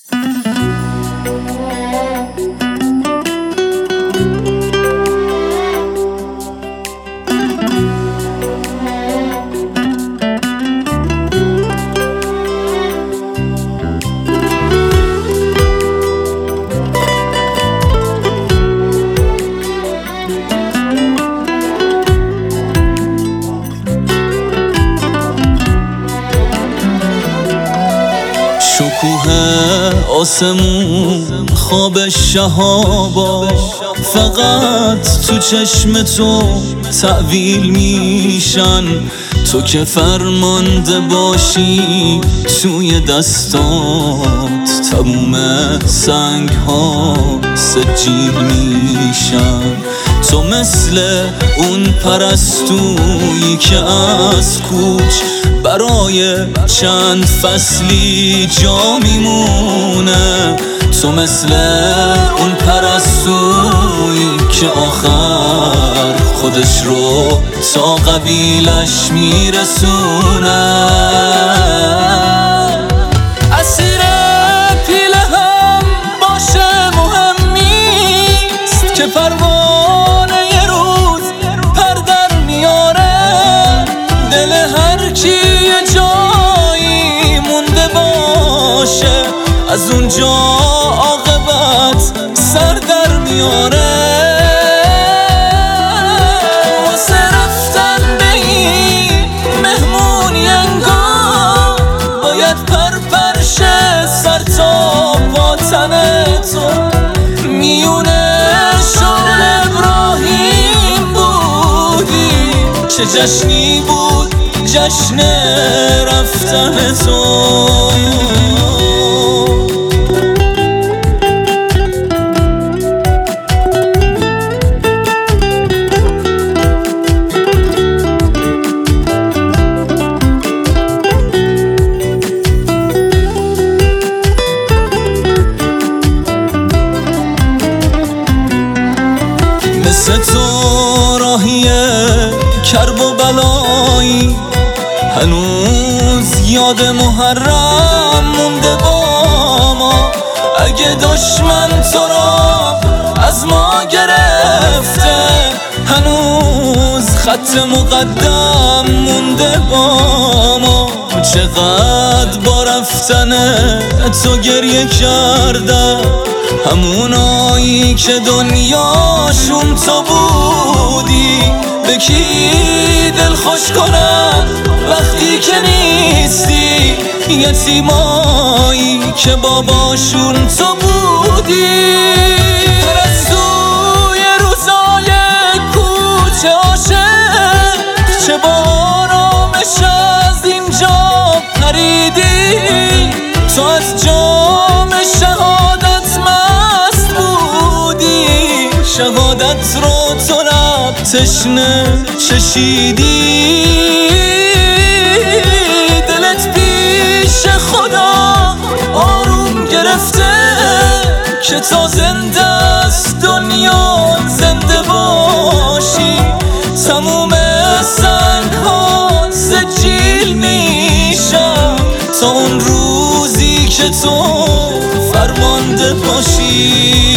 شکوه آسمون خواب شهابا فقط تو چشم تو تعویل میشن. تو که فرمانده باشی توی دستات تموم سنگ ها سجیل میشن. تو مثل اون پرستویی که از کوچ برای چند فصلی جا میمونه. تو مثل اون پرستویی که آخر خودش رو تا قبیلش میرسونه. اسیر پیله هم باشه مهم نیست که پروانه یه روز پر در میاره. دل هر کی یه جایی مونده باشه از اونجا عاقبت سر در میاره. واسه رفتن به این مهمونی انگار باید پرشه سر تا پا تن تو. میونه شغل ابراهیم بودی چه جشنی بود جشن رفتن تو. مثل تو راهیه کرب و بلایی هنوز یاد محرم مونده با ما. اگه دشمن تو را از ما گرفته هنوز خط مقدم مونده با ما. چقدر با رفتن تو گریه کردم همونایی که دنیاشون تو بودی. به کی دل خوش کنم وقتی که نیستی؟ یتیمایی که باباشون تو بودی. پرستوی روزای کوچه عاشق چه با آرامش از اینجا پریدی. تو از جام شهادت مست بودی. شهادت رو تو لب تشنه چشیدی. دلت پیش خدا آروم گرفته که تا زنده است دنیا زنده باشی. تموم سنگ ها سجیل میشن تا اون روزی که تو فرمانده باشی.